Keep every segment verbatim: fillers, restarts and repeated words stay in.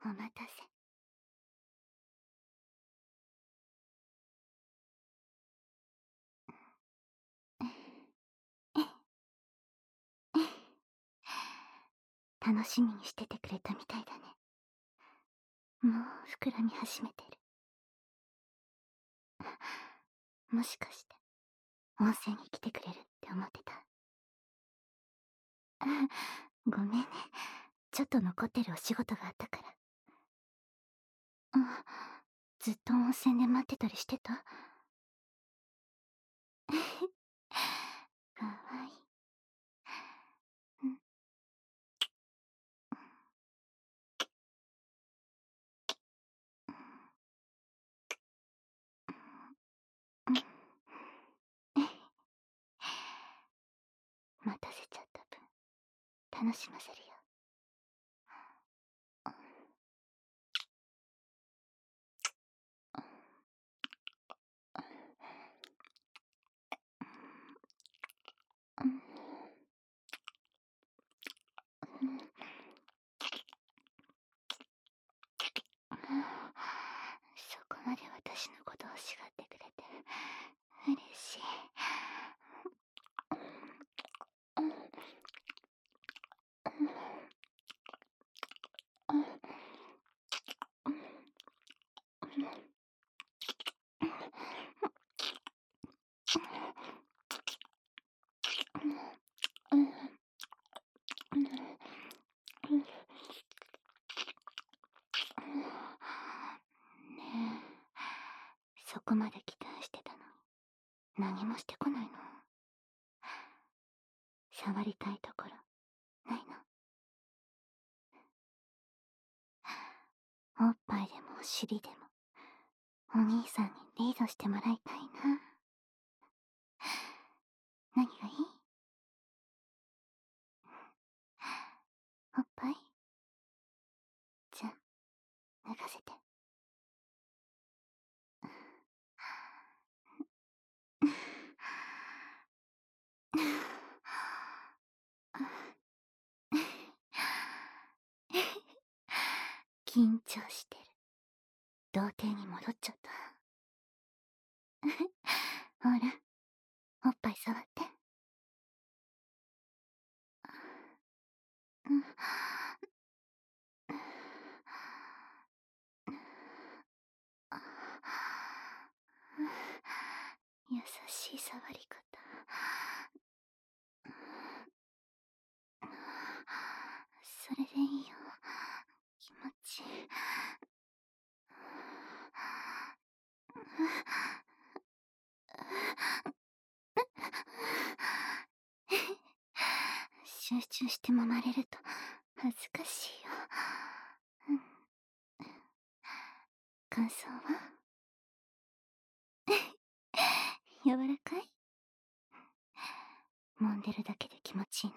お待たせ。楽しみにしててくれたみたいだね。もう膨らみ始めてる。もしかして温泉に来てくれるって思ってた？ごめんね、ちょっと残ってるお仕事があったから。あ、ずっと温泉で待ってたりしてた？かわいい。うん。うん。待たせちゃった分、楽しませるよ。うん。うん。そこまで私のことを欲しがってくれて嬉しい。うん。うん。うん。うん。うん。うん。うん。ねえ、そこまで期待してたのに何もしてこないの？触りたいところないの？おっぱいでもお尻でもお兄さんにリードしてもらいたいな。何がいい？おっぱい？じゃあ脱がせて。緊張してる。童貞に戻っちゃった。ほら、おっぱい触って。うん。優しい触り方。それでいいよ。気持ちいい。集中して揉まれると恥ずかしいよ。うん。感想は？柔らかい？揉んでるだけで気持ちいいの？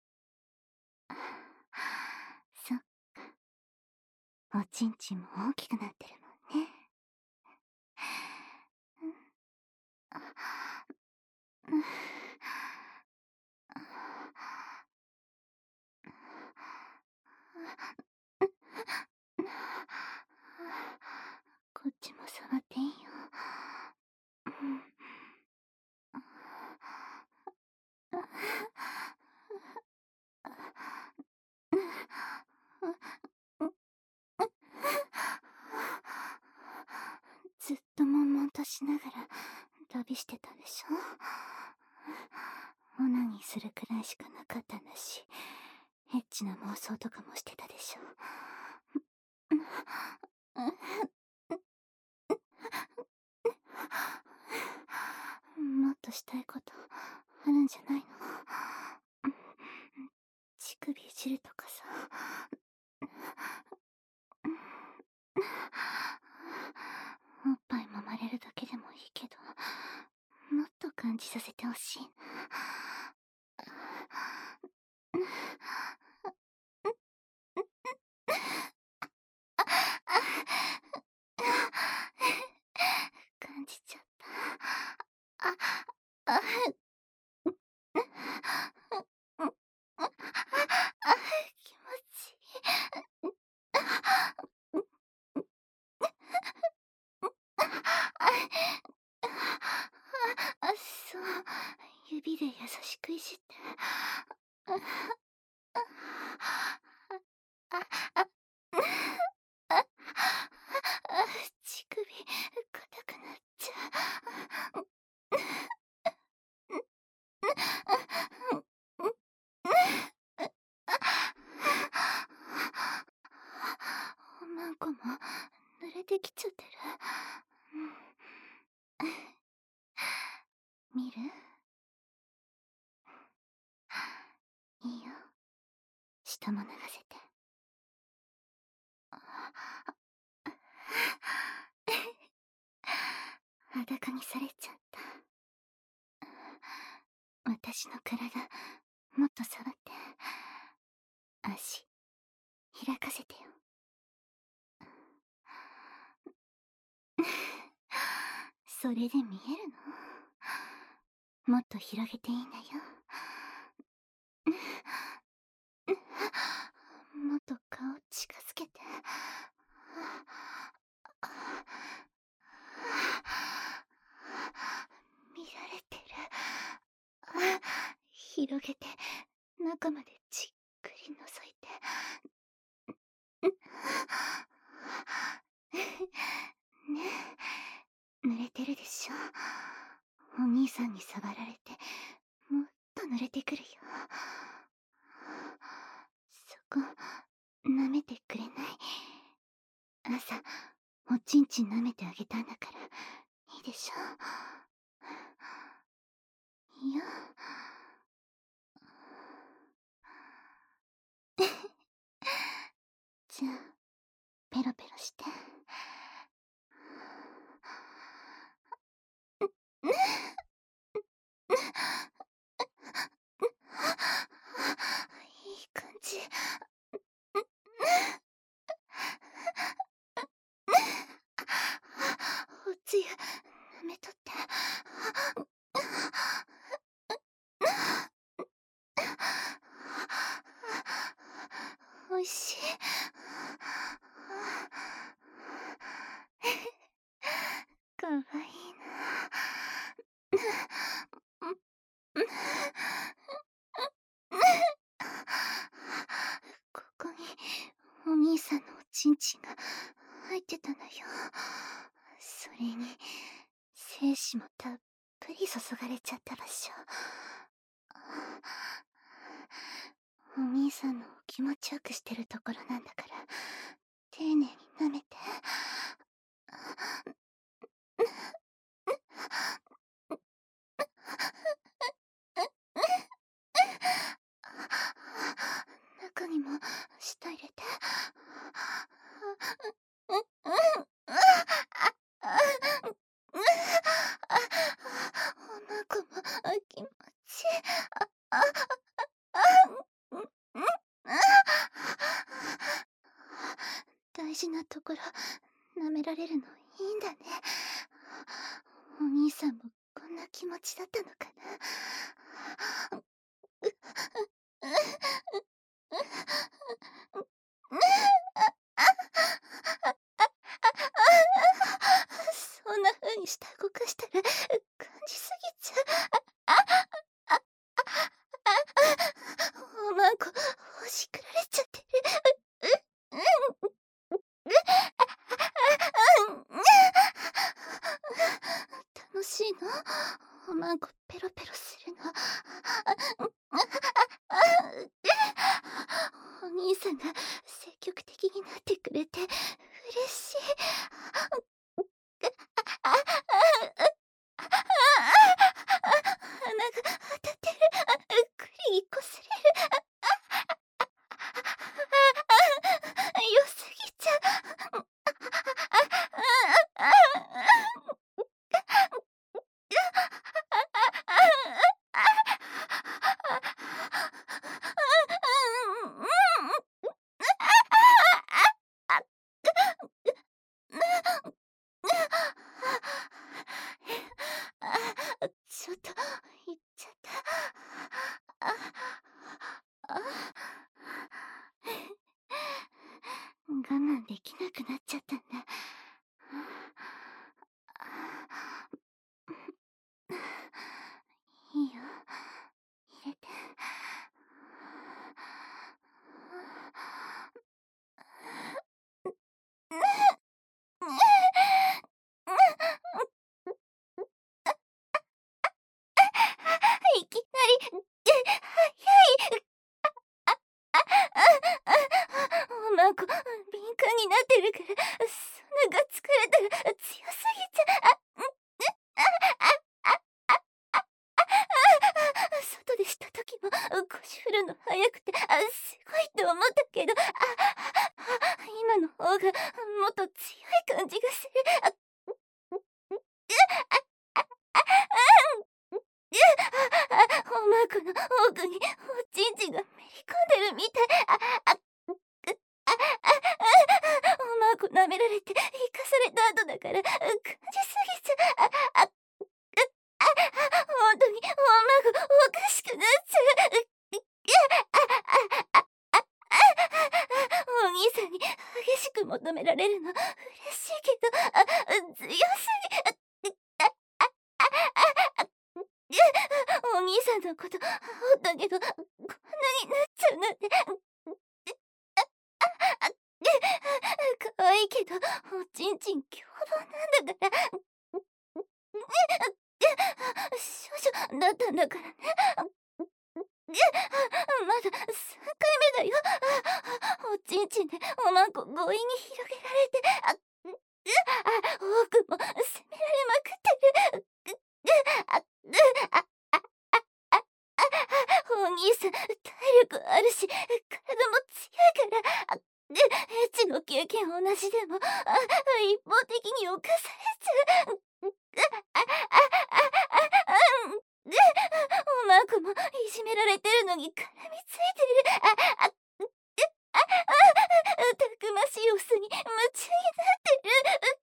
そっか。おちんちんも大きくなってるもんね。うん。うん。こっちも触っていいよ。うん。ずっと悶々としながら旅してたでしょ？オナニーするくらいしかなかったんだし、エッチな妄想とかもしてたでしょ？もっとしたいことあるんじゃないの？乳首いじるとかさ。おっぱい揉まれるだけでもいいけど、もっと感じさせてほしいな。感じちゃった。あ、あ、気持ちいい。 こも濡れてきちゃってる。見る？いいよ。下も流せて。裸にされちゃった。私の体、もっと触って。足、開かせてよ。それで見えるの？もっと広げていいんだよ。もっと顔近づけて。見られてる。広げて中までじっくり覗いて。ねえ、濡れてるでしょ。お兄さんに触られてもっと濡れてくるよ。そこ舐めてくれない？朝おちんちん舐めてあげたんだからいいでしょ。いいよ。じゃあペロペロして。いい感じ。おつゆ舐めとって。おいしい。かわいいな。ここにお兄さんのおちんちんが入ってたのよ。それに精子もたっぷり注がれちゃった場所。お兄さんの気持ちよくしてるところなんだから丁寧に舐めて。中にも舌入れて。おなこも気持ちいい。大事なところ舐められるのいいんだね。お兄さんもこんな気持ちだったのかな。そんな風に舌動かしたら感じすぎちゃう。おまんこほじくられちゃってる。楽しいの？おまんこペロペロするの。お兄さんが積極的になってくれて嬉しい。鼻が当たってる。栗にこすれる。良すぎちゃう。ちょっと言っちゃった。ああ我慢できなくなっちゃったんだ。いいよ、入れて。いきなり早い。おまんこビンカンになってるから、そんなが疲れたら強すぎちゃ、あ、ん、あ、あ、あ、あ、あ、あ、あ、外でした時も腰振るの早くて、あ、すごいって思ったけど、あ、あ、今の方がもっと強い感じがする。あ、おまこの奥におちんちんがめり込んでるみたい。あ、あ、あ、あ、あ、おまこ舐められて生かされた後だから感じすぎちゃ、あ、あ、あ、本当におまこおかしくなっちゃう。お兄さんに激しく求められるの嬉しいけど、あ、強すぎ、あ、あ、あ、あ、あ、お兄さんのことほっとけど、こんなになっちゃうなんて。可愛いけどおちんちん凶暴なんだから。少女だったんだからね。まださんかいめだよ。おちんちんでおまんこ強引に広げられて、あ、あ、奥も責められまくってる。あ、あ、あ、あ、お兄さん体力あるし体も強いから、あ、エッチの経験同じでも、あ、一方的に侵されちゃう。あ、あ、あ、あ、おまんこもいじめられてるのに絡みついてる。あ、あ、あ、たくましいオスに夢中になってる。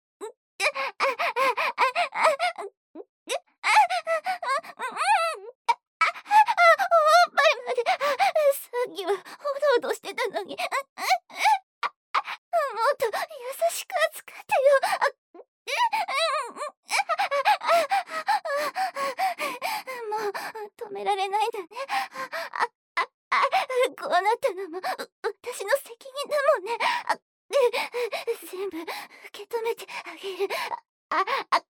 おっぱいまで、さっきはおどおどしてたのに、もっと優しく扱ってよ。もう止められないんだね。あ、あ、あ、こうなったのも私の責任だもんね。あ、全部受け止めてあげる。あ、あ、あ、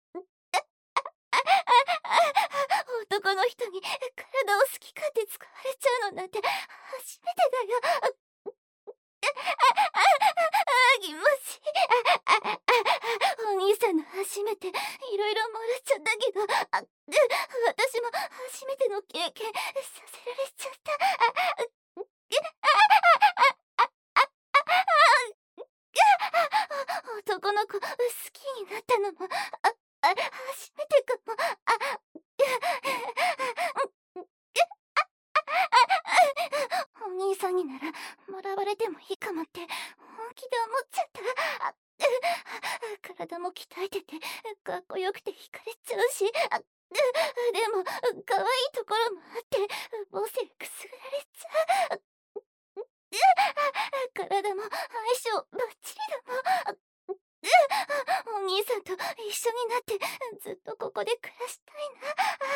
男の人に体を好き勝手使われちゃうのなんて初めてだよ。気持ちいい。お兄さんの初めていろいろもらっちゃったけど、あ、私も初めての経験させられちゃった。男の子好きになったのも、あ、あ、初めてかも。あ、お兄さんにならもらわれてもいいかもって本気で思っちゃった。あ、体も鍛えててかっこよくて惹かれちゃうし、あ、でも可愛いところもあって母性くすぐられちゃう。体も相性バッチリだもん。お兄さんと一緒になってずっとここで暮らしたいな。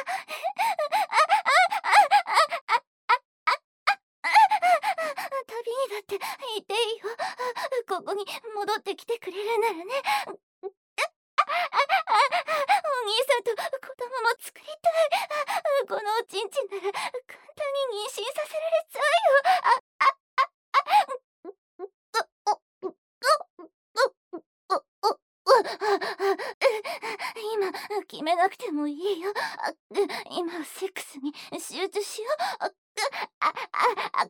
旅にだって行っていいよ。ここに戻ってきてくれるならね。お兄さんと子供も作りたい。このおちんちんなら簡単に妊娠させられちゃうよ。あ、あ、今決めなくてもいいよ。今はセックスに集中しよう。あ、あ、あ、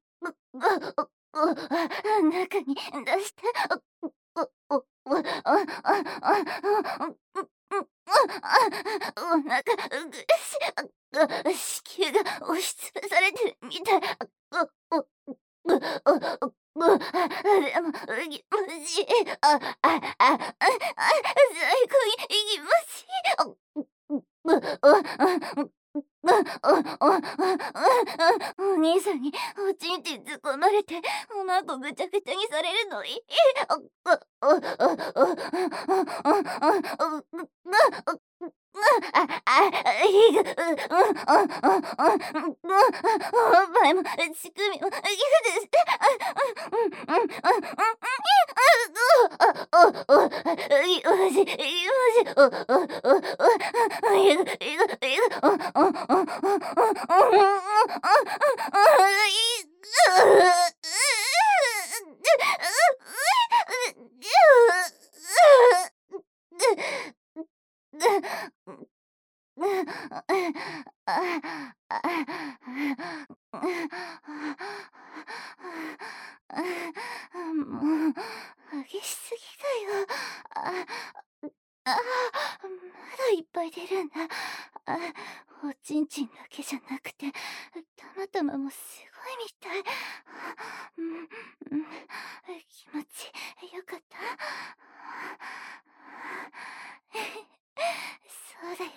中に出して。お腹ぐし、子宮が押しつぶされてるみたい。でも気持ちいい。あ、あ、あ、あ、最高に気持ちいい。お兄さんにおちんちん突っ込まれておまんこぐちゃぐちゃにされるのいい。おっぱいも乳首もギューです。 もう、激しすぎだよ。あ、あ、まだいっぱい出るんだ。あ、おちんちんだけじゃなくて、たまたまもすごいみたい。うん、うん、気持ちよかった？そうだよね。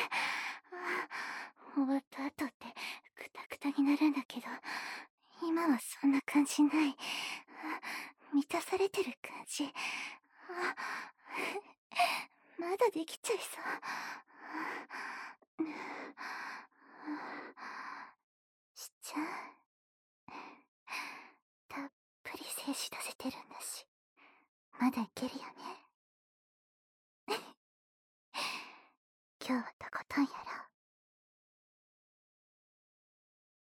終わった後ってクタクタになるんだけど、今はそんな感じない。満たされてる感じ。まだできちゃいそう。しちゃう。たっぷり精子出せてるんだし、まだいけるよね。今日はとことんやる。